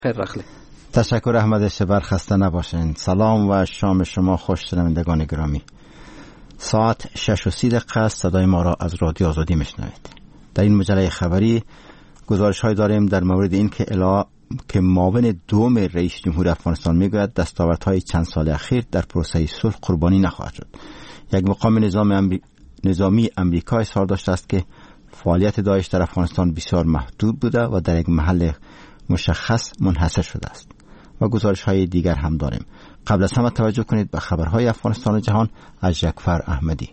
خیر رخلی. تشکر احمد شبر، خسته نباشین. سلام و شام شما خوش شنوندگان گرامی. ساعت 6:30 است. صدای ما را از رادیو آزادی میشنوید. در این مجله خبری گزارش‌های داریم در مورد این که معاون دوم رئیس جمهور افغانستان میگوید دستاوردهای چند سال اخیر در پروسه صلح قربانی نخواهد شد. یک مقام نظامی امریکا اظهار داشته است که فعالیت داعش در افغانستان بسیار محدود بوده و در یک محل مشخص منحصر شده است. و گزارش‌های دیگر هم داریم. قبل از همه توجه کنید به خبرهای افغانستان و جهان از جعفر احمدی.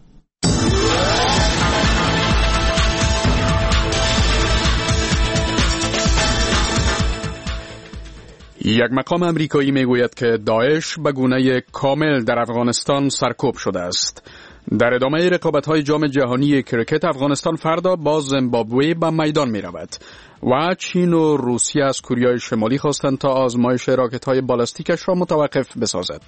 یک مقام امریکایی میگوید که داعش به گونه کامل در افغانستان سرکوب شده است. در ادامه رقابت‌های جام جهانی کرکت افغانستان فردا با زیمبابوه به میدان می‌رود و چین و روسیه از کره شمالی خواستند تا آزمایش راکت‌های بالستیکش را متوقف بسازد.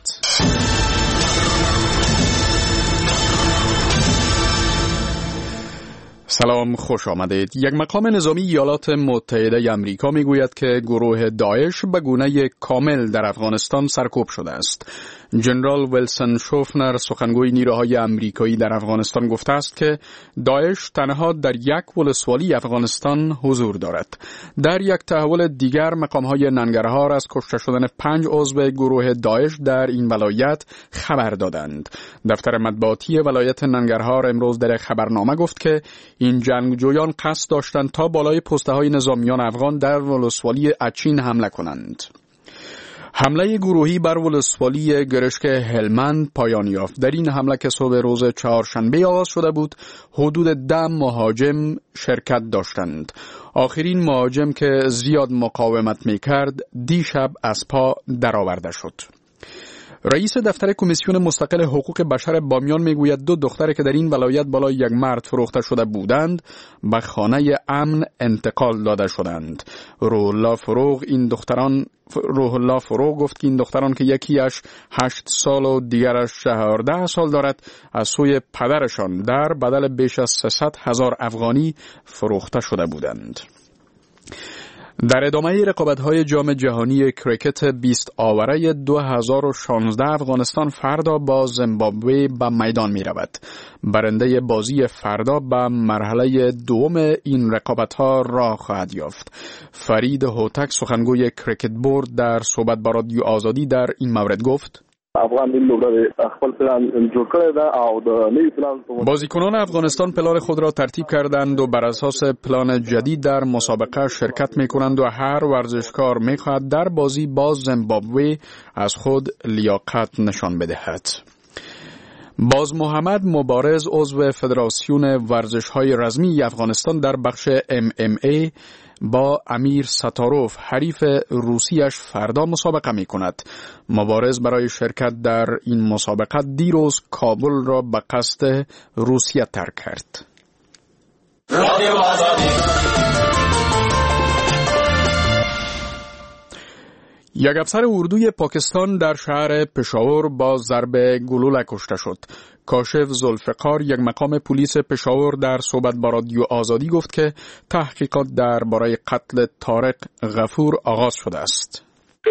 سلام، خوش آمدید. یک مقام نظامی ایالات متحده آمریکا میگوید که گروه داعش به گونه کامل در افغانستان سرکوب شده است. جنرال ویلسون شوفنر، سخنگوی نیروهای آمریکایی در افغانستان، گفته است که داعش تنها در یک ولسوالی افغانستان حضور دارد. در یک تحول دیگر، مقام‌های ننگرهار از کشته شدن 5 عضو گروه داعش در این ولایت خبر دادند. دفتر مطبوعاتی ولایت ننگرهار امروز در خبرنامه گفت که این جنگجویان قصد داشتند تا بالای پسته‌های نظامیان افغان در ولسوالی اچین حمله کنند. حمله گروهی بر ولسوالی گرشک هلمند پایان یافت. در این حمله که صبح روز چهارشنبه آغاز شده بود، حدود 10 مهاجم شرکت داشتند. آخرین مهاجم که زیاد مقاومت می‌کرد دیشب از پا درآورده شد. رئیس دفتر کمیسیون مستقل حقوق بشر بامیان میگوید 2 دختر که در این ولایت بالای یک مرد فروخته شده بودند به خانه امن انتقال داده شدند. روح الله فروغ گفت که این دختران که یکیش 8 سال و دیگرش 14 سال دارد از سوی پدرشان در بدل بیش از 300,000 افغانی فروخته شده بودند. در ادامه رقابت‌های جام جهانی کرکت 20 آوره 2016 افغانستان فردا با زیمبابوه به میدان می‌رود. برنده بازی فردا به مرحله دوم این رقابت‌ها راه خواهد یافت. فرید هوتک، سخنگوی کرکت بورد، در صحبت با رادیو آزادی در این مورد گفت: بازیکنان افغانستان پلان خود را ترتیب کردند و بر اساس پلان جدید در مسابقه شرکت می کنند و هر ورزشکار می خواهد در بازی با زیمبابوه از خود لیاقت نشان بدهد. باز محمد مبارز، عضو فدراسیون ورزش‌های رزمی افغانستان، در بخش MMA با امیر ستاروف حریف روسیش فردا مسابقه می کند. مبارز برای شرکت در این مسابقه دیروز کابل را به قصد روسیه ترک کرد. یک افسر اردوی پاکستان در شهر پشاور با ضرب گلوله کشته شد. کاشف ذوالفقار، یک مقام پلیس پشاور، در صحبت با رادیو آزادی گفت که تحقیقات درباره قتل طارق غفور آغاز شده است.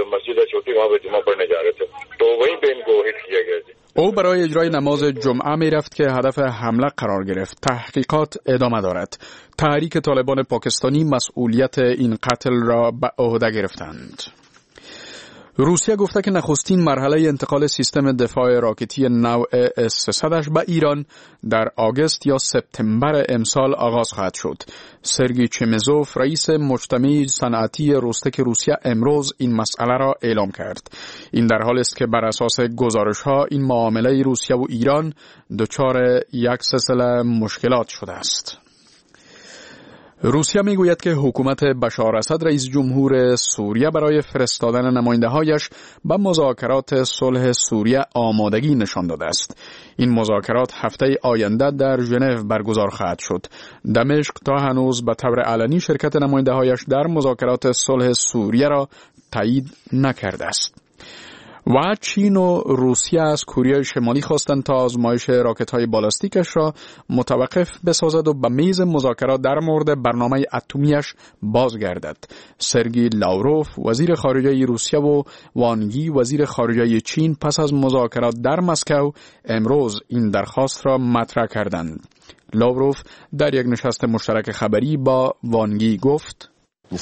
او برای اجرای نماز جمعه می رفت که هدف حمله قرار گرفت. تحقیقات ادامه دارد. تحریک طالبان پاکستانی مسئولیت این قتل را به عهده گرفتند. روسیه گفته که نخستین مرحله انتقال سیستم دفاع راکتی نوع S-300 به ایران در آگوست یا سپتامبر امسال آغاز خواهد شد. سرگئی چمزوف، رئیس مجتمع صنعتی روستک روسیه، امروز این مسئله را اعلام کرد. این در حالی است که بر اساس گزارش‌ها این معامله روسیه و ایران دچار یک سلسله مشکلات شده است. روسیه میگوید که حکومت بشار اسد، رئیس جمهور سوریه، برای فرستادن نماینده‌هایش به مذاکرات صلح سوریه آمادگی نشان داده است. این مذاکرات هفته آینده در ژنو برگزار خواهد شد. دمشق تا هنوز به طور علنی شرکت نماینده‌هایش در مذاکرات صلح سوریه را تایید نکرده است. و چین و روسیه از کره شمالی خواستند تا آزمایش راکت‌های بالستیکش را متوقف بسازد و به میز مذاکرات در مورد برنامه اتمیش بازگردد. سرگئی لاوروف وزیر خارجه روسیه و وانگ یی وزیر خارجه چین پس از مذاکرات در مسکو امروز این درخواست را مطرح کردند. لاوروف در یک نشست مشترک خبری با وانگ یی گفت: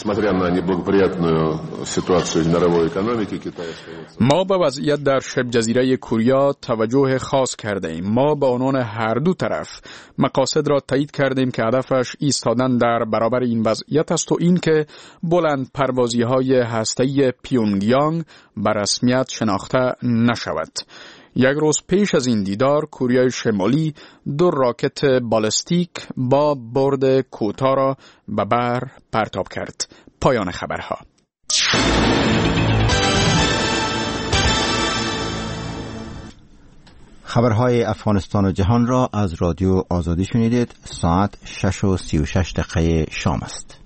ما به وضعیت در شبه جزیره کره توجه خاص کرده ایم. ما به عنوان هر دو طرف مقاصد را تایید کردیم که هدفش ایستادن در برابر این وضعیت است و این که بلند پروازی های هسته‌ای پیونگیانگ به رسمیت شناخته نشود. یک روز پیش از این دیدار کره شمالی 2 راکت بالستیک با برد کوتاه را به بر پرتاب کرد. پایان خبرها. خبرهای افغانستان و جهان را از رادیو آزادی شنیدید. ساعت 6:36 شام است.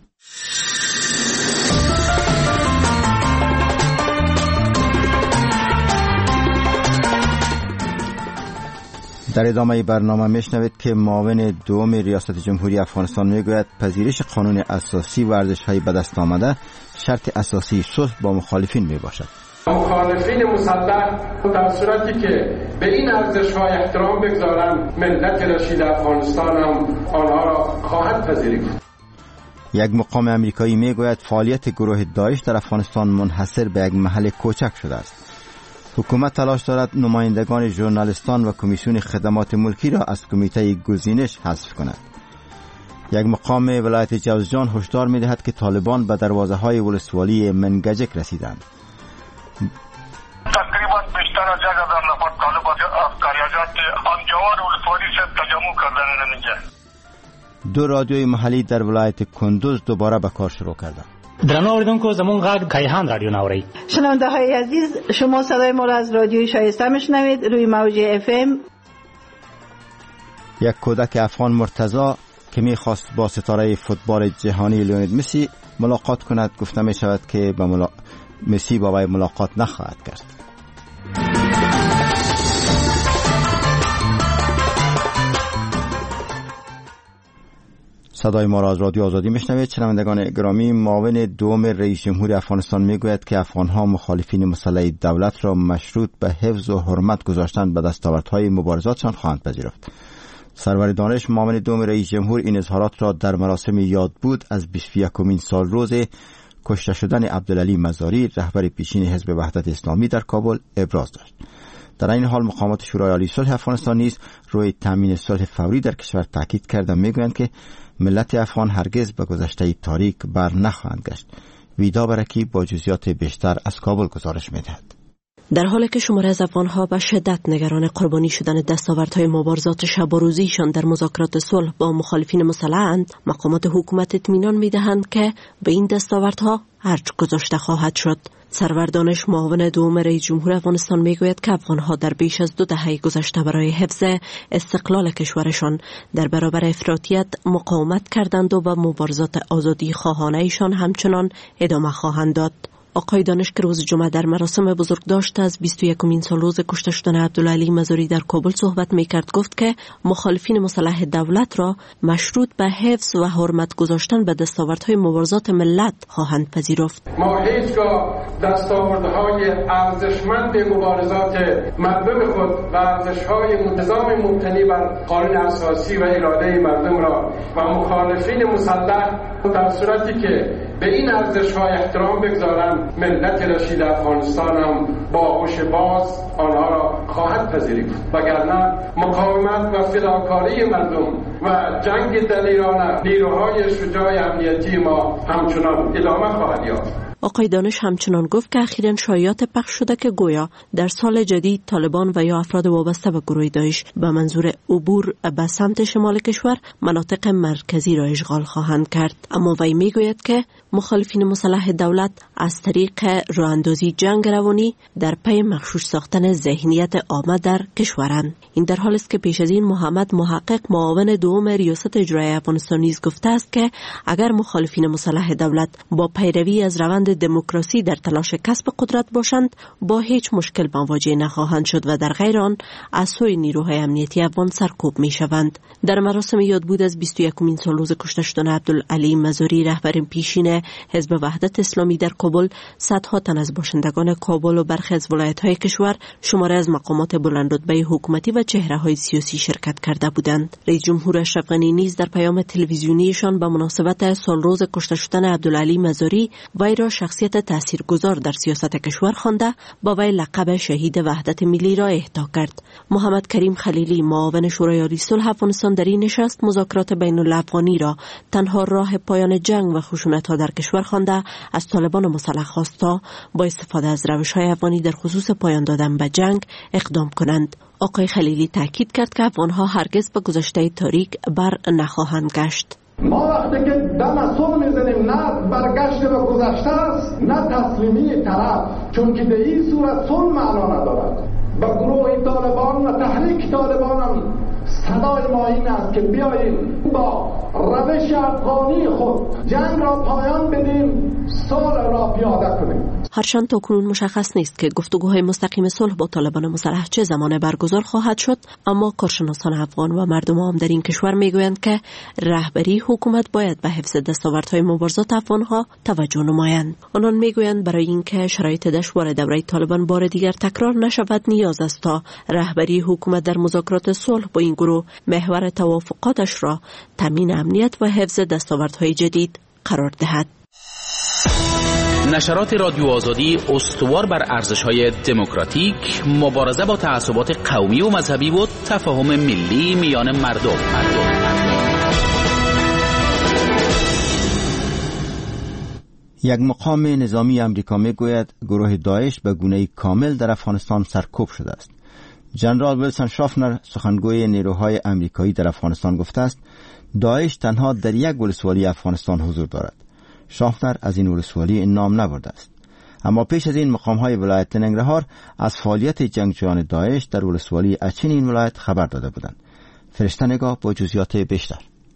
در ادامه برنامه میشنوید که معاون دوم ریاست جمهوری افغانستان میگوید پذیرش قانون اساسی ورزش‌های به دست آمده شرط اساسی صلح با مخالفین میباشد. مخالفین مسلح در صورتی که به این ارزش‌ها احترام بگذارند ملت رشید افغانستان هم آنها را خواهد پذیرید. یک مقام امریکایی میگوید فعالیت گروه داعش در افغانستان منحصر به یک محل کوچک شده است. حکومت تلاش دارد نمایندگان ژورنالیستان و کمیسیون خدمات ملکی را از کمیته گزینش حذف کند. یک مقام ولایت جوزجان هشدار می‌دهد که طالبان به دروازه‌های ولسوالی منگجک رسیدند. تقریبا بیشتر از 1000 نفر طالب از قریاجات آنجوار ولسوالی سے تجمع کردن نمی‌جه. 2 رادیوی محلی در ولایت کندوز دوباره به کار شروع کردند. درنو اوریدونکو زمون غږ کیهان رادیو ناوری. شنونده های عزیز، شما صدای ما را از رادیوی شایسته میشنوید روی موج FM. یک کودک افغان مرتضی که میخواست با ستاره فوتبال جهانی لیونل مسی ملاقات کند گفته می شود که مسی با وی ملاقات نخواهد کرد. صدای ما را از رادیو آزادی میشنوید. شنوندگان گرامی، معاون دوم رئیس جمهور افغانستان میگوید که افغانها مخالفین مسلح دولت را مشروط به حفظ و حرمت گذاشتن به دستاوردهای مبارزاتشان خواهند پذیرفت. سرور دانش معاون دوم رئیس جمهور این اظهارات را در مراسم یادبود از 21مین سال روز کشته شدن عبدالعلی مزاری رهبر پیشین حزب وحدت اسلامی در کابل ابراز داشت. در این حال مقامات شورای عالی صلح افغانستان نیز روی تامین صلح فوری در کشور تاکید کردند. میگویند که ملت افغان هرگز به گذشته تاریک بر نخواهند گشت. ویدا برکی با جزئیات بیشتر از کابل گزارش می‌دهد. در حالی که شماره از افغان‌ها به شدت نگران قربانی شدن دستاوردهای مبارزات شب و روزیشان در مذاکرات صلح با مخالفین مسلح‌اند، مقامات حکومت اطمینان می‌دهند که به این دستاوردها ارج گذاشته خواهد شد. سرور دانش معاون دوم رئیس جمهور افغانستان میگوید که افغان‌ها در بیش از 2 دهه گذشته برای حفظ استقلال کشورشان در برابر افراطیت مقاومت کردند و به مبارزات آزادی خواهانه‌شان همچنان ادامه خواهند داد. آقای دانش که روز جمعه در مراسم بزرگداشت از 21مین سال روز کشته شدن عبدالعلی مزاری در کابل صحبت میکرد. گفت که مخالفین مسلح دولت را مشروط به حفظ و حرمت گذاشتن به دستاوردهای مبارزات ملت خواهند پذیرفت. ما هیچگاه دستاوردهای ارزشمند مبارزات مردم خود و ارزش‌های نظام مبتنی بر قانون اساسی و اراده مردم را و مخالفین مسلح در صورتی که به این ارزش‌ها احترام بگذارند ملت رشید افغانستان هم با هوش باز آنها را خواهد پذیرید، وگرنه مقاومت و فداکاری مردم و جنگ دلیرانه نیروهای شجاع امنیتی ما همچنان ادامه خواهد یافت. آقای دانش همچنان گفت که اخیراً شایعات پخش شده که گویا در سال جدید طالبان و یا افراد وابسته به گروه داعش به منظور عبور به سمت شمال کشور مناطق مرکزی را اشغال خواهند کرد. اما وی میگوید که مخالفین مسلح دولت از طریق راهاندازی جنگ روانی در پی مغشوش ساختن ذهنیت عامه در کشورند. این در حالی است که پیش از این محمد محقق معاون دوم ریاست اجرایی افغانستان نیز گفته است که اگر مخالفین مسلح دولت با پیروی از روند پایبند دموکراسی در تلاش کسب قدرت باشند با هیچ مشکل مواجه نخواهند شد و در غیر آن از سوی نیروهای امنیتی افغان سرکوب می شوند. در مراسم یادبود از 21مین سالروز کشته شدن عبدالعلی مزاری، رهبر پیشین حزب وحدت اسلامی در کابل، صدها تن از باشندگان کابل و برخی از ولایت‌های کشور، شماره از مقامات بلندرتبه حکومتی و چهره‌های سیاسی شرکت کرده بودند. رئیس جمهور اشرف غنی نیز در پیام تلویزیونیشان به مناسبت سالروز کشته شدن عبدالعلی مزاری وی را شخصیت تاثیرگذار در سیاست کشور خوانده با وی لقب شهید وحدت ملی را اهدا کرد. محمد کریم خلیلی، معاون شورای عالی صلح افغانستان، در این نشست مذاکرات بین الافغانی را تنها راه پایان جنگ و خشونت‌ها در کشور خوانده از طالبان مسلح خواستا با استفاده از روش‌های افغانی در خصوص پایان دادن به جنگ اقدام کنند. آقای خلیلی تاکید کرد که افغان‌ها هرگز به گذشته تاریک بر نخواهند گشت. ما وقتی که دم از صلح میزنیم نه برگشت به گذشته است نه تسلیمی طرف، چون که به این صورت صلح معنا ندارد. به گروه طالبان و تحریک طالبان هم صدای ما این است که بیاییم با روش افغانی خود جنگ را پایان بدیم، صلح را پیاده کنیم. هرچند تاکنون مشخص نیست که گفتگوهای مستقیم صلح با طالبان مسلح چه زمان برگزار خواهد شد، اما کارشناسان افغان و مردم عام در این کشور میگویند که رهبری حکومت باید به حفظ دستاوردهای مبارزات افغانها توجه نمایند. آنان میگویند برای اینکه شرایط دشوار دوره طالبان بار دیگر تکرار نشود نیاز است تا رهبری حکومت در مذاکرات صلح با این گروه محور توافقاتش را تامین امنیت و حفظ دستاوردهای جدید قرار دهد. نشرات رادیو آزادی استوار بر ارزش‌های دموکراتیک، مبارزه با تعصبات قومی و مذهبی و تفاهم ملی میان مردم. یک مقام نظامی امریکا میگوید گروه داعش به گونه کامل در افغانستان سرکوب شده است. جنرال ویلسون شافنر، سخنگوی نیروهای امریکایی در افغانستان، گفته است داعش تنها در یک ولسوالی افغانستان حضور دارد. شافنر از این ولسوالی نام نبرده است. اما پیش از این مقام‌های ولایت ننگرهار از فعالیت جنگجویان داعش در ولسوالی اچین این ولایت خبر داده بودند. فرشته نگاه با جزئیات بیشتر.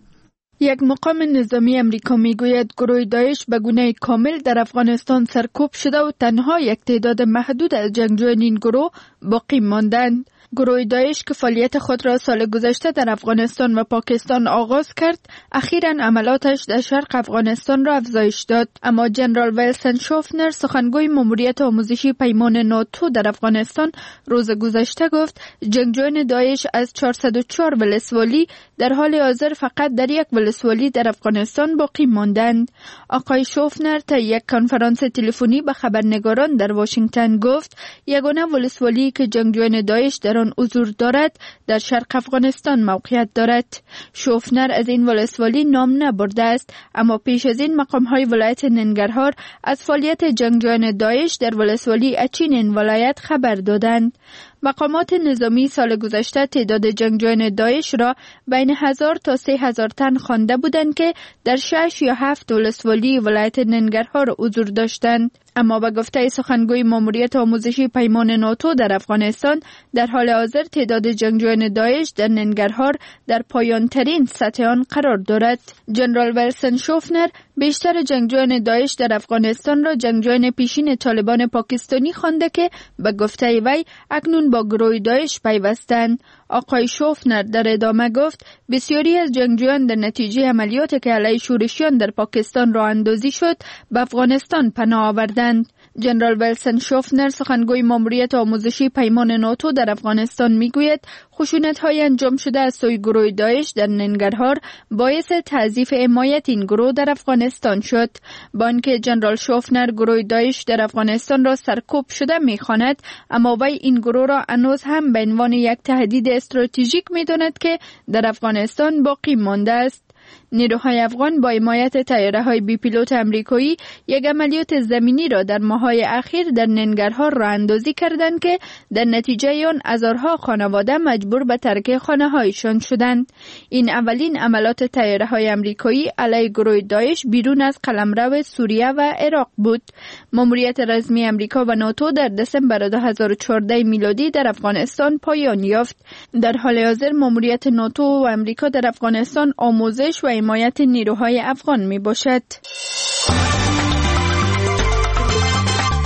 یک مقام نظامی امریکا میگوید گروه داعش به گونه کامل در افغانستان سرکوب شده و تنها یک تعداد محدود از جنگجویان این گروه باقی ماندند. گروه داعش که فعالیت خود را سال گذشته در افغانستان و پاکستان آغاز کرد، اخیراً عملاتش در شرق افغانستان را افزایش داد. اما جنرال ویلسون شافنر، سخنگوی ماموریت آموزشی پیمان ناتو در افغانستان، روز گذشته گفت جنگجویان داعش از 404 ولسوالی در حال حاضر فقط در یک ولسوالی در افغانستان باقی ماندند. آقای شافنر تا یک کنفرانس تلفنی به خبرنگاران در واشنگتن گفت یگانه ولسوالی که جنگجویان داعش در آن حضور دارد در شرق افغانستان موقعیت دارد. شافنر از این ولسوالی نام نبرده است، اما پیش از این مقام‌های ولایت ننگرهار از فعالیت جنگجویان داعش در ولسوالی اچین این ولایت خبر دادند. مقامات نظامی سال گذشته تعداد جنگجویان داعش را بین 1000 تا 3000 تن خوانده بودند که در 6 یا 7 ولسوالی ولایت ننگرهار حضور داشتند. اما به گفته سخنگوی ماموریت آموزشی پیمان ناتو در افغانستان، در حال حاضر تعداد جنگجویان داعش در ننگرهار در پایان ترین سطح آن قرار دارد. جنرال ویلسون شافنر بیشتر جنگجویان داعش در افغانستان را جنگجویان پیشین طالبان پاکستانی خوانده که به گفته وی اکنون با گروه داعش پیوستند. آقای شافنر در ادامه گفت بسیاری از جنگجویان در نتیجه عملیاتی که علیه شورشیان در پاکستان راه اندازی شد به افغانستان پناه آوردند. جنرال ویلسون شافنر، سخنگوی ماموریت آموزشی پیمان ناتو در افغانستان میگوید خشونت‌های انجام شده از سوی گروه داعش در ننگرهار باعث تضعیف حمایت این گروه در افغانستان شد. با آنکه جنرال شافنر گروه داعش در افغانستان را سرکوب شده میخواند، اما وی این گروه را هنوز هم به عنوان یک تهدید استراتژیک میداند که در افغانستان باقی مانده است. نیروهای افغان با حمایت طیاره‌های بی پیلوت آمریکایی یک عملیات زمینی را در ماه‌های اخیر در ننگرهار راه اندازی کردند که در نتیجه آن هزارها خانواده مجبور به ترک خانه‌هایشان شدند. این اولین عملیات طیاره‌های آمریکایی علیه گروه داعش بیرون از قلمرو سوریه و عراق بود. ماموریت رسمی آمریکا و ناتو در دسامبر 2014 میلادی در افغانستان پایان یافت. در حال حاضر ماموریت ناتو و آمریکا در افغانستان آموزش و حمایت نیروهای افغان می باشد.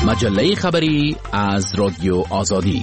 مجله خبری از رادیو آزادی.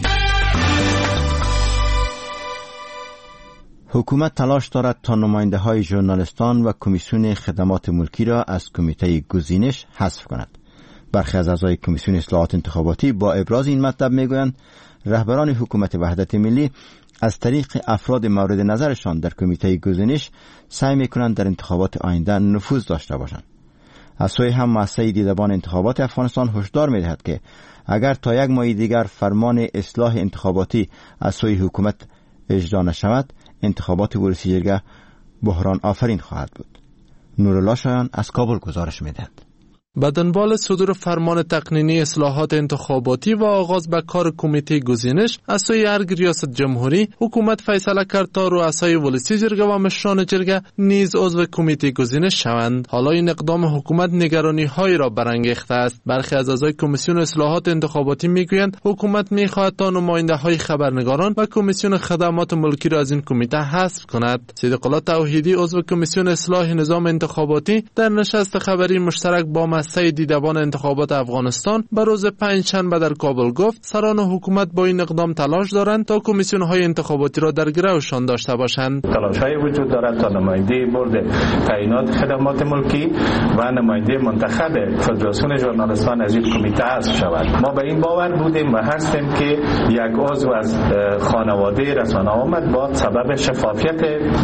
حکومت تلاش دارد تا نماینده های ژورنالیستان و کمیسیون خدمات ملکی را از کمیته گزینش حذف کند. برخی از اعضای کمیسیون اصلاحات انتخاباتی با ابراز این مطلب میگویند رهبران حکومت وحدت ملی از طریق افراد مورد نظرشان در کمیته گزینش سعی میکنند در انتخابات آینده نفوذ داشته باشند. از سوی هم مؤسسه دیدبان انتخابات افغانستان هشدار میدهد که اگر تا یک ماه دیگر فرمان اصلاح انتخاباتی از سوی حکومت اجرا نشود، انتخابات ولسی جرگه بحران آفرین خواهد بود. نورالله شایان از کابل گزارش میدهد. به دنبال صدور فرمان تقنینی اصلاحات انتخاباتی و آغاز به کار کمیته گزینش از سوی ارگ ریاست جمهوری، حکومت فیصله کرد تا رؤسای ولسی جرگه و مشران جرگه نیز عضو کمیته گزینش شوند. حالا این اقدام حکومت نگرانی هایی را برانگیخته است. برخی از اعضای کمیسیون اصلاحات انتخاباتی میگویند حکومت میخواهد تا نماینده های خبرنگاران و کمیسیون خدمات ملکی را از این کمیته حذف کند. صدیق الله توحیدی عضو کمیسیون اصلاح نظام انتخاباتی در نشست خبری مشترک با مؤسسه دیدبان انتخابات افغانستان به روز پنجشنبه در کابل گفت سران حکومت با این اقدام تلاش دارند تا کمیسیون های انتخاباتی را در گروشان داشته باشند. تلاش های وجود دارد تا نماینده بورد تعیینات خدمات ملکی و نماینده منتخب فدراسیون ژورنالیستان از این کمیته حذف شود. ما به این باور بودیم و هستیم که یک عضو از خانواده رسانه آمد با سبب شفافیت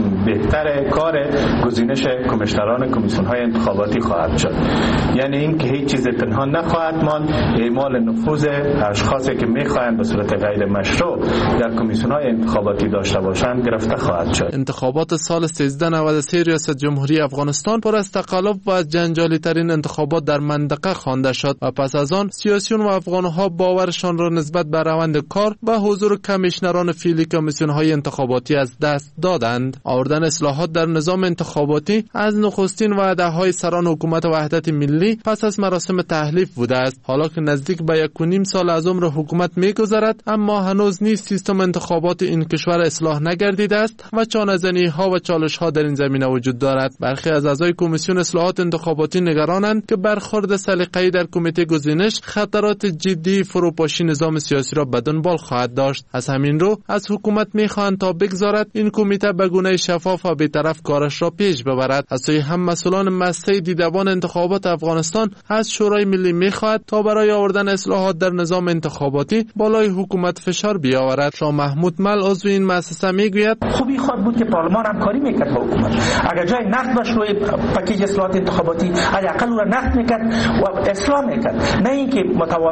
بهتر کار گزینش کمیشنران کمیسیون های انتخاباتی خواهد شد. یعنی این که هیچ چیز تنها نخواهد ماند، اعمال نفوذ اشخاصی که میخواهند به صورت غیر مشروع در کمیسیون‌های انتخاباتی داشته باشند گرفته خواهد شد. انتخابات سال 1393 ریاست جمهوری افغانستان پر از تقلب و از جنجالی ترین انتخابات در منطقه خوانده شد و پس از آن سیاسیون و افغان‌ها باورشان را نسبت به روند کار و حضور کمیشنران فعلی کمیسیون‌های انتخاباتی از دست دادند. آوردن اصلاحات در نظام انتخاباتی از نخستین وعده‌های سران حکومت وحدت ملی پس از مراسم تحلیف بوده است. حالا که نزدیک به 1.5 سال از عمر حکومت می‌گذرد، اما هنوز نیز سیستم انتخابات این کشور اصلاح نگردیده است و چانه‌زنی‌ها و چالش‌ها در این زمینه وجود دارد. برخی از اعضای کمیسیون اصلاحات انتخاباتی نگرانند که برخورد سلیقه‌ای در کمیته گزینش خطرات جدی فروپاشی نظام سیاسی را به دنبال خواهد داشت. از همین رو از حکومت می‌خواهند تا بگذارد این کمیته به گونه شفاف و بی‌طرف کارش را پیش ببرد. از سوی هم مسئولان مؤسسه دیدبان انتخابات افغانستان از شورای ملی می‌خواهد تا برای آوردن اصلاحات در نظام انتخاباتی بالای حکومت فشار بیاورد. شاه محمود مل عضو این مؤسسه میگوید خوبی خود بود که پارلمان همکاری میکرد با حکومت. اگر جای نقد داشت روی پکیج اصلاحات انتخاباتی حداقل او را نقد میکرد و اصلاح میکرد، نه اینکه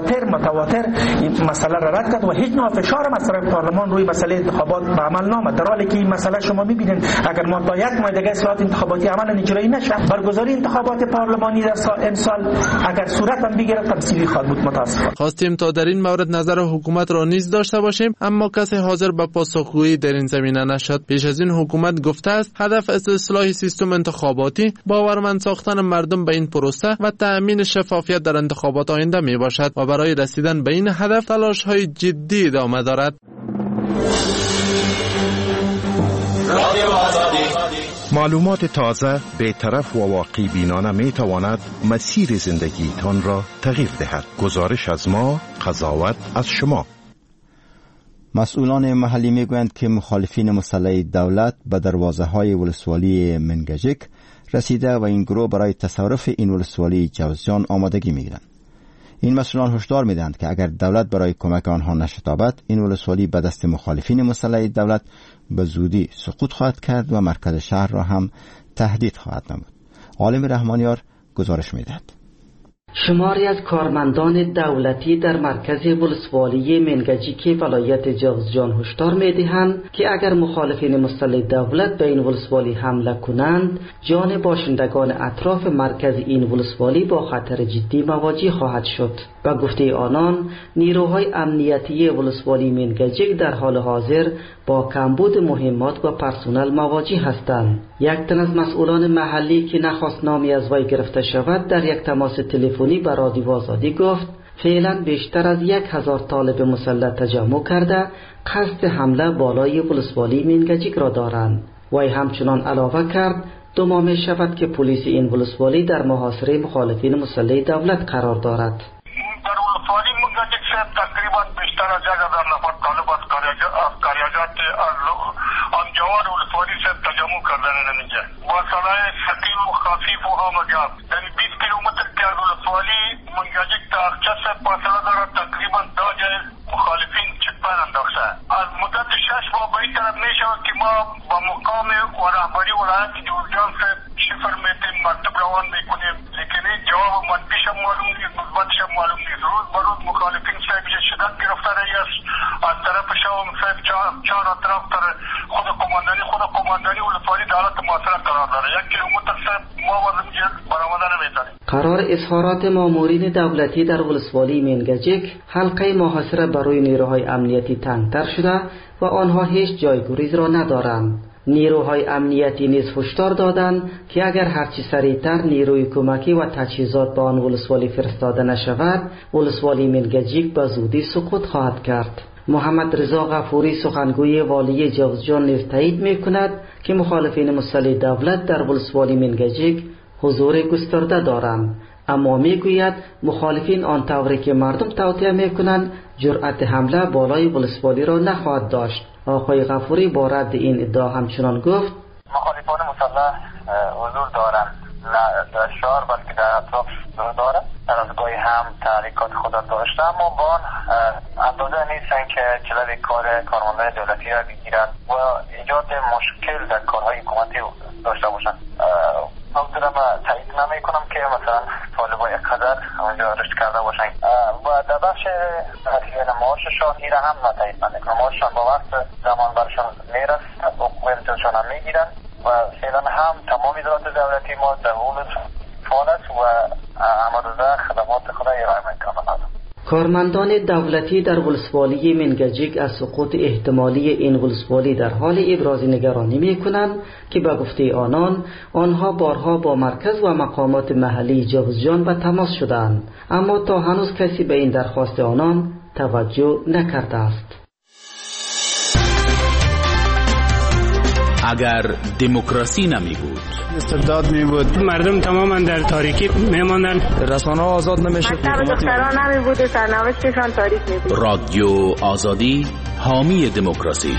متواتر این مسئله را رد کرد و هیچ نوع فشار هم از طرف پارلمان روی مسئله انتخابات به عمل نامد. در حالی که این مسئله شما میبینید اگر ما تا یک ماه دیگه اصلاحات انتخاباتی عملا اجرایی نشه، برگزاری انتخابات پارلمانی در امسال اگر صورت هم بگیرد تمثیلی خواهد بود. متاسفانه خواستیم تا در این مورد نظر حکومت را نیز داشته باشیم، اما کسی حاضر به پاسخگویی در این زمینه نشد. پیش از این حکومت گفته است هدف از اصلاح سیستم انتخاباتی باورمند ساختن مردم به این پروسه و تأمین شفافیت در انتخابات آینده می باشد و برای رسیدن به این هدف تلاش‌های جدی ادامه دارد. معلومات تازه، بی‌طرف و واقعی بینانه می تواند مسیر زندگیتان را تغییر دهد. گزارش از ما، قضاوت از شما. مسئولان محلی میگویند که مخالفین مسلح دولت به دروازه‌های ولسوالی منگجک رسیده و این گروه برای تصرف این ولسوالی جوزجان آمادگی میگیرند. این مسئولان هشدار میدهند که اگر دولت برای کمک آنها نشتابد، این ولسوالی به دست مخالفین مسلح دولت به زودی سقوط خواهد کرد و مرکز شهر را هم تهدید خواهد نمود. عالم رحمانیار گزارش میدهد. شماری از کارمندان دولتی در مرکز ولسوالی منگجیک ولایت جوزجان هشدار می‌دهند که اگر مخالفین مسلح دولت به این ولسوالی حمله کنند، جان باشندگان اطراف مرکز این ولسوالی با خطر جدی مواجه خواهد شد. با گفته آنان، نیروهای امنیتی ولسوالی منگجیک در حال حاضر با کمبود مهمات و پرسنل مواجه هستند. یک تن از مسئولان محلی که نخواست نامی از وی گرفته شود در یک تماس تلفنی با رادیو آزادی گفت فعلا بیشتر از 1000 طالب مسلح تجمع کرده قصد حمله بالای ولسوالی منگجیک را دارند. وی همچنان علاوه کرد دو ماه می شود که پلیس این ولسوالی در محاصره مخالفین مسلح دولت قرار دارد. در ولسوالی منگجیک صاحب تقریبا بیشتر از 1000 نفر طالب از کاریاجات آنجوان ولسوالی صاحب تجمع کردن نمیجه با سلاح ثقیل و خفیف و همگام. یعنی 20 کیلومتر که از ولسوالی منگجیک تا اقچه صاحب فاصله داره، تقریبا 2 جای مخالفین چکپن انداخته. از مدت 6 ماه به این طرف میشود که ما با مقام و رهبری ولایت جوزجان صاحب شفر میتیم، مکتب روان میکنیم، لیکن این جواب منفیش هم معلوم نیست، مثبتش هم معلوم نیست. روز به روز مخالفین صاحب شدت گرفته رایی است. از طرف شوم صاحب چهار اطراف تر خود قماندانی ولسوالی دولت معاصره قرار داره. 1 کیلومتر صاحب ما وزن برآمده نمیتونیم. قرار اظهارات مامورین دولتی در ولسوالی منگجیک حلقه محاصره برای نیروهای امنیتی تنگتر شده و آنها هیچ جایگریز را ندارند. نیروهای امنیتی نیز هشدار دادند که اگر هرچی سریعتر نیروی کمکی و تجهیزات به آن ولسوالی فرستاده نشود، ولسوالی منگجیک به زودی سقوط خواهد کرد. محمد رضا غفوری سخنگوی والی جوزجان نیز تایید می‌کند که مخالفین مسلح دولت در ولسوالی منگجیک حضور گسترده دارند، اما میگوید مخالفین آن طوری که مردم توطئه میکنند جرأت حمله بالای ولسوالی را نخواهد داشت. آقای غفوری با رد این ادعا همچنان گفت مخالفان مسلح حضور دارند، نه در شهر بلکه در اطراف حضور دارند. در از گاهی هم تحریکات خود داشته، اما با آن اندازه نیستند که جلوی کارمندان دولتی را بگیرند و ایجاد مشکل در کارهای حکومتی داشته باشند. نکته را تایید نمی کنم که مثلا طالبای قدر اونجا رشد کرده باشند و در بخش تحصیل معاش شاهی را هم نتایید نمی کنم. معاششان با وقت زمان برشان میرسد، حقوقشان هم میگیرند و فعلا هم تمام ادارات دولتی ما در حول فعال است و امروزه خدمات خود ارائه میکنند. کارمندان دولتی در ولسوالی منگجیک از سقوط احتمالی این ولسوالی در حال ابراز نگرانی می‌کنند که به گفته آنها بارها با مرکز و مقامات محلی جوزجان به تماس شدند، اما تا هنوز کسی به این درخواست آنان توجه نکرده است. اگر دموکراسی نمی بود، استبداد می بود، مردم تماما در تاریکی میماندن، رسانه‌ها آزاد نمیشد، مکتب دختران نمی بود، سرنوشتشان تاریک می بود. رادیو آزادی حامی دموکراسی.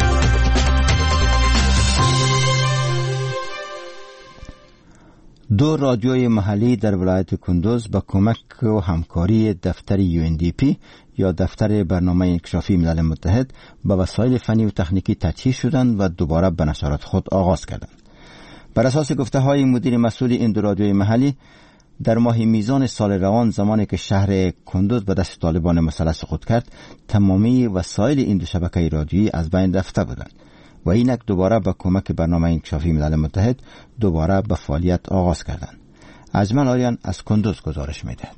دو رادیوی محلی در ولایت کندوز با کمک و همکاری دفتر UNDP یا دفتر برنامه انکشافی ملل متحد با وسایل فنی و تکنیکی تجهیز شدند و دوباره به نشرات خود آغاز کردند. بر اساس گفته‌های مدیر مسئول این دو رادیوی محلی، در ماه میزان سال روان زمانی که شهر کندوز به دست طالبان مسلح سقوط کرد، تمامی وسایل این دو شبکه رادیویی از بین رفته بودند و اینک دوباره با کمک برنامه انکشافی ملل متحد دوباره به فعالیت آغاز کردند. اجمل آریان از کندوز گزارش می‌دهد.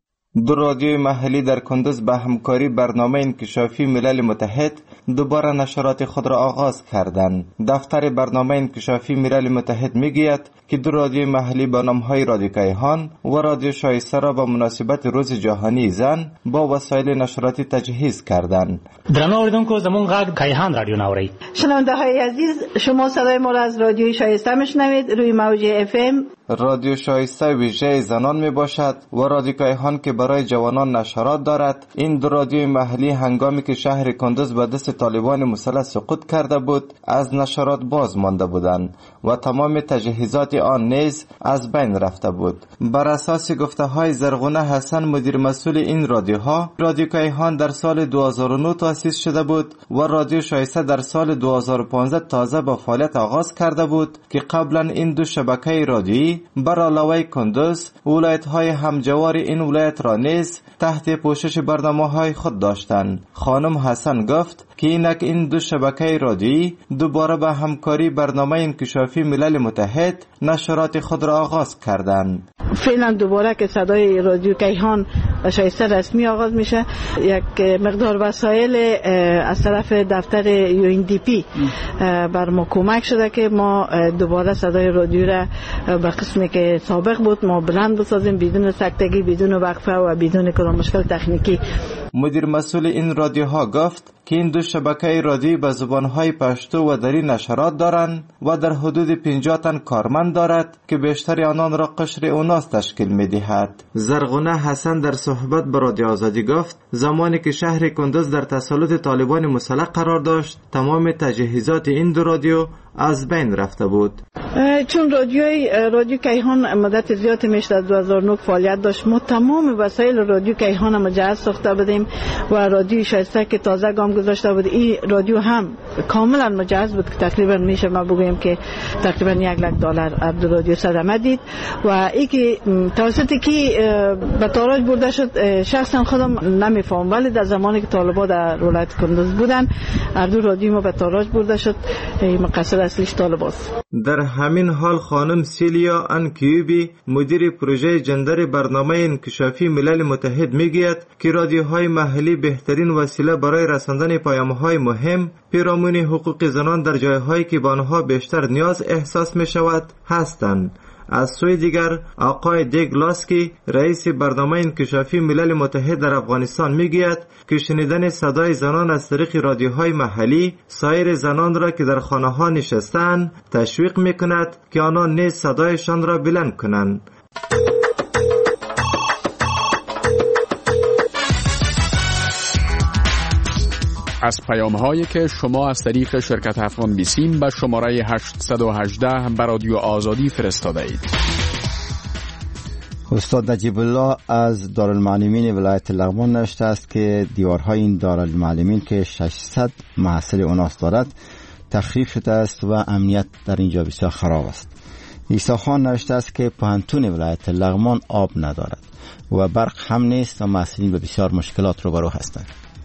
دو رادیوی محلی در کندوز با همکاری برنامه انکشافی ملل متحد دوباره نشرات خود را آغاز کردند. دفتر برنامه انکشافی ملل متحد میگوید که دو رادیوی محلی با نام‌های رادیو کیهان و رادیو شایسته را با مناسبت روز جهانی زن با وسایل نشراتی تجهیز کردند. درنو اوریدونکو زمون غږ کیهان رادیو ناوری. شنونده‌های عزیز، شما صدای ما را از رادیوی شایسته میشنوید روی موج FM. رادیو شایسته ویژه زنان می باشد و رادیو کیهان که برای جوانان نشرات دارد. این دو رادیوی محلی هنگامی که شهر کندوز به دست طالبان مسلح سقوط کرده بود از نشرات باز مانده بودند و تمام تجهیزات آن نیز از بین رفته بود. بر اساس گفته‌های زرغونه حسن مدیر مسئول این رادیوها، رادیو کیهان در سال 2009 تأسیس شده بود و رادیو شایسته در سال 2015 تازه با فعالیت آغاز کرده بود که قبلا این دو شبکه رادیویی بر علاوه کندوز ولایت‌های همجوار این ولایت را نیز تحت پوشش برنامه‌های خود داشتند. خانم حسن گفت که اینک این دو شبکه رادیویی دوباره به همکاری برنامه انکشافی ملل متحد نشرات خود را آغاز کردند. فعلا دوباره که صدای رادیو کیهان و شایسته رسمی آغاز میشه، یک مقدار وسایل از طرف دفتر UNDP بر ما کمک شده که ما دوباره صدای رادیو را به قسمی که سابق بود ما بلند بسازیم بدون سکتگی، بدون وقفه و بدون کدام مشکل تکنیکی. مدیر مسئول این رادیوها گفت که این دو شبکه رادیویی به زبانهای پشتو و دری نشرات دارند و در حدود 50 تن کارمند دارد که بیشتر آنان را قشر اوناس تشکیل می‌دهد. زرغونه حسن در صحبت با رادیو آزادی گفت زمانی که شهر کندوز در تسلط طالبان مسلح قرار داشت تمام تجهیزات این دو رادیو از بین رفته بود. چون رادیو کیهان مدت زیاد میشه از 2009 فعالیت داشت، ما تمام وسایل رادیو کیهان مجهز ساخته بودیم و رادیو شایسته که تازه گام گذاشته بود این رادیو هم کاملا مجهز بود که تقریبا میشه ما بگویم که تقریبا $100,000 عرض رادیو صدمه دید و این که توسط کی به تاراج برده شد شخصا خودم نمیفهم، ولی در زمانی که طالبان در ولایت کندوز بودن عرض رادیو ما به تاراج برده شد. این مقصد اصلیش طالباست. در همین حال خانم سیلیا انکیوبی مدیر پروژه جندر برنامه انکشافی ملل متحد میگوید که رادیوهای محلی بهترین وسیله برای رساندن پیام‌های مهم پیرامون حقوق زنان در جایهایی که به آنها بیشتر نیاز احساس می شود هستند. از سوی دیگر آقای دیگلاسکی رئیس برنامه انکشافی ملل متحد در افغانستان میگوید که شنیدن صدای زنان از طریق رادیوهای محلی سایر زنان را که در خانه ها نشستند تشویق میکند که آنان نیز صدایشان را بلند کنند. از پیام‌هایی که شما از طریق شرکت افغان بیسیم به شماره 818 به رادیو آزادی فرستاده اید. استاد نجیب الله از دارالمعلمین ولایت لغمان نوشته است که دیوارهای این دارالمعلمین که 600 محصل اوناس دارد تخریب شده است و امنیت در اینجا بسیار خراب است. عیسی خان نوشته است که پوهنتون ولایت لغمان آب ندارد و برق هم نیست و محصلین به بسیار مشکلات روبرو هستند.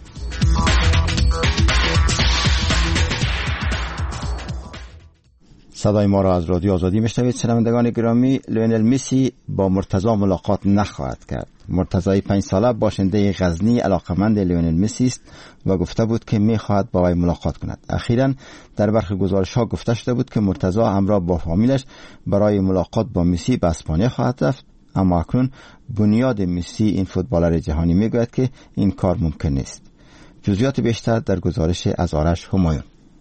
صدای ما را از رادیو آزادی میشنوید. شنوندگان گرامی، لیونل مسی با مرتضی ملاقات نخواهد کرد. مرتضی 5 ساله باشنده غزنی علاقمند لیونل مسی است و گفته بود که میخواهد با وی ملاقات کند. اخیراً در برخی گزارش‌ها گفته شده بود که مرتضی همراه با فامیلش برای ملاقات با مسی به اسپانیا خواهد رفت، اما اکنون بنیاد مسی این فوتبالر جهانی میگوید که این کار ممکن نیست. جزئیات بیشتر در گزارش از آرش همایون.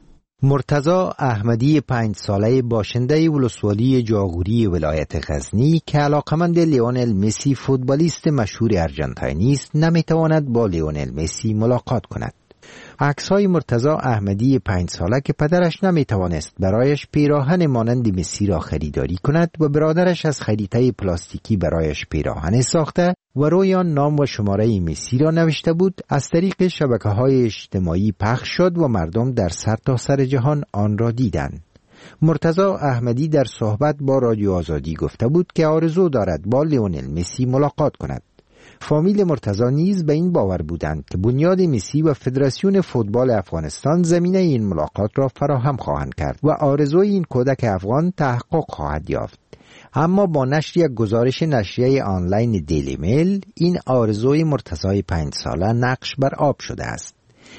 مرتضی احمدی 5 ساله باشنده ولسوالی جاغوری ولایت غزنی که علاقمند لیونل مسی فوتبالیست مشهور ارژانتینی است نمیتواند با لیونل مسی ملاقات کند. عکس‌های مرتضی احمدی 5 ساله که پدرش نمیتوانست برایش پیراهن مانند مسی را خریداری کند و برادرش از خریطه پلاستیکی برایش پیراهن ساخته و روی آن نام و شماره مسی را نوشته بود از طریق شبکه‌های اجتماعی پخش شد و مردم در سرتاسر جهان آن را دیدند. مرتضی احمدی در صحبت با رادیو آزادی گفته بود که آرزو دارد با لیونل مسی ملاقات کند. فامیل مرتضی نیز به این باور بودند که بنیاد مسی و فدراسیون فوتبال افغانستان زمینه این ملاقات را فراهم خواهند کرد و آرزوی این کودک افغان تحقق خواهد یافت. اما با نشر یک گزارش نشریه آنلاین دیلی میل این آرزوی مرتضی 5 ساله نقش بر آب شده است.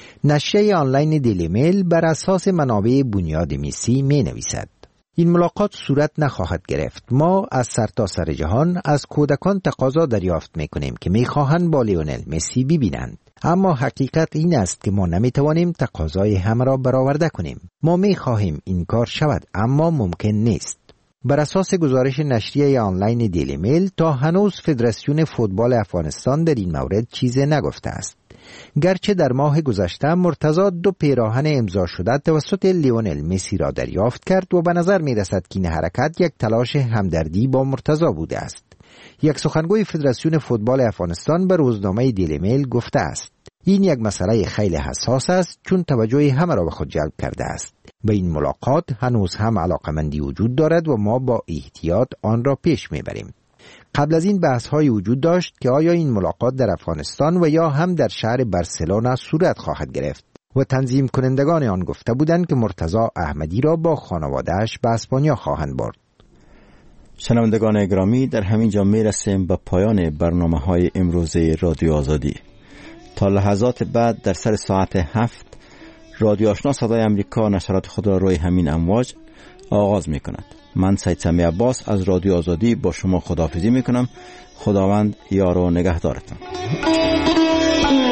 نشریه آنلاین دیلی میل بر اساس منابع بنیاد مسی می نویسد: این ملاقات صورت نخواهد گرفت. ما از سرتاسر جهان از کودکان تقاضا دریافت میکنیم که میخواهند با لیونل مسی ببینند، اما حقیقت این است که ما نمیتوانیم تقاضای همه را برآورده کنیم. ما میخواهیم این کار شود اما ممکن نیست. بر اساس گزارش نشریه آنلاین دیلی میل تا هنوز فدراسیون فوتبال افغانستان در این مورد چیزی نگفته است. گرچه در ماه گذشته مرتضی 2 پیراهن امضا شده توسط لیونل مسی را دریافت کرد و به نظر می رسد که این حرکت یک تلاش همدردی با مرتضی بوده است. یک سخنگوی فدراسیون فوتبال افغانستان به روزنامه دیلی میل گفته است: این یک مسئله خیلی حساس است چون توجه همه را به خود جلب کرده است. به این ملاقات هنوز هم علاقمندی وجود دارد و ما با احتیاط آن را پیش میبریم. قبل از این بحث های وجود داشت که آیا این ملاقات در افغانستان و یا هم در شهر برسلونا صورت خواهد گرفت و تنظیم کنندگان آن گفته بودند که مرتضی احمدی را با خانواده‌اش به اسپانیا خواهند برد. شنوندگان گرامی، در همین جا میرسیم به پایان برنامه‌های امروزه رادیو آزادی. تا لحظات بعد در سر ساعت 7 رادیو آشنا صدای امریکا نشرات خود را روی همین امواج آغاز می کند. من سید سمی عباس از رادیو آزادی با شما خداحافظی می کنم. خداوند یار و نگهدارتان.